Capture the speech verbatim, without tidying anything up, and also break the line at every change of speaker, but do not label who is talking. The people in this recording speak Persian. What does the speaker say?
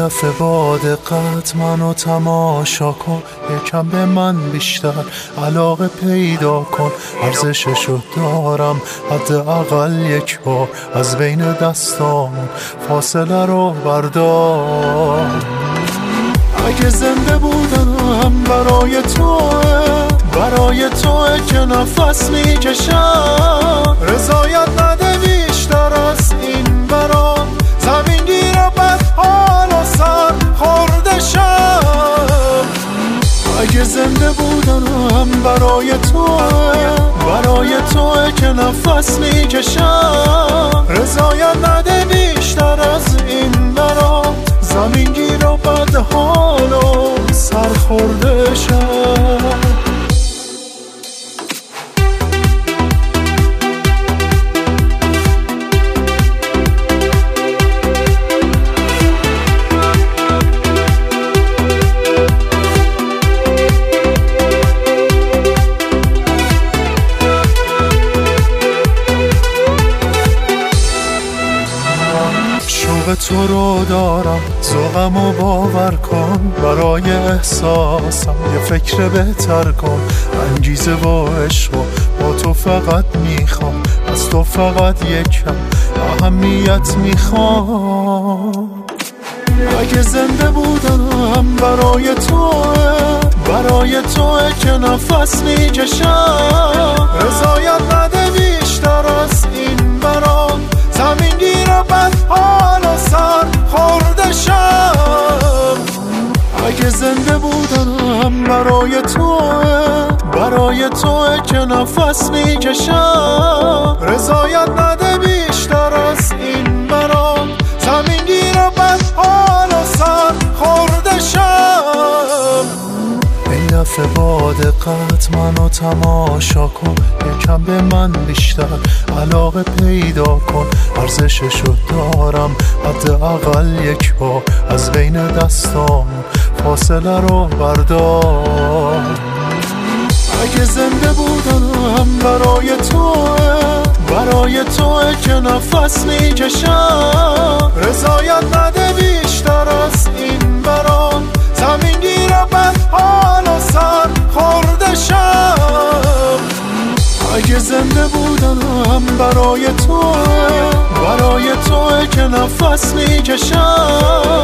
دفعه با دقت منو تماشا کن، یکم به من بیشتر علاقه پیدا کن. ارزششو دارم حداقل یک بار، از بین دستامون فاصله رو بردار. اگه زنده بودم برای توه، برای توه که نفس میکشم. رضایت نده بیشتر از این برام، زمین گیر و بد حال و سر خورده شم. اگه زنده بودم برای توه، برای توه که نفس میکشم. رضایت نده بیشتر از این برام، زمین گیر و بد حال و سر خورده شم. شوق تو رو دارم، ذوقمو باور کن. برای احساسم یه فکر بهتر کن. انگیزه و عشق با تو فقط میخوام، از تو فقط یکم اهمیت میخوام. اگه زنده بودم برای توه، برای توه که نفس میکشم. رضایت نده بیشتر از این برام، زمین گیر و بد حال و سر خورده شم. اگه زنده بودم برای توه، برای توه که نفس میکشم. رضایت نده بیشتر از این برام، زمین گیر و بد حال و سر خورده شم. این دفعه با دقت منو تماشا کن، یکم به من بیشتر علاقه پیدا کن. ارزششو دارم حداقل یک بار، از بین دستام فاصله رو بردار. اگه زنده بودم برای توه، برای توه که نفس میکشم. رضایت نده بیشتر از این برام، زمین گیر و بد حال و سر خورده شم. اگه زنده بودم برای توه، برای توه که نفس میکشم.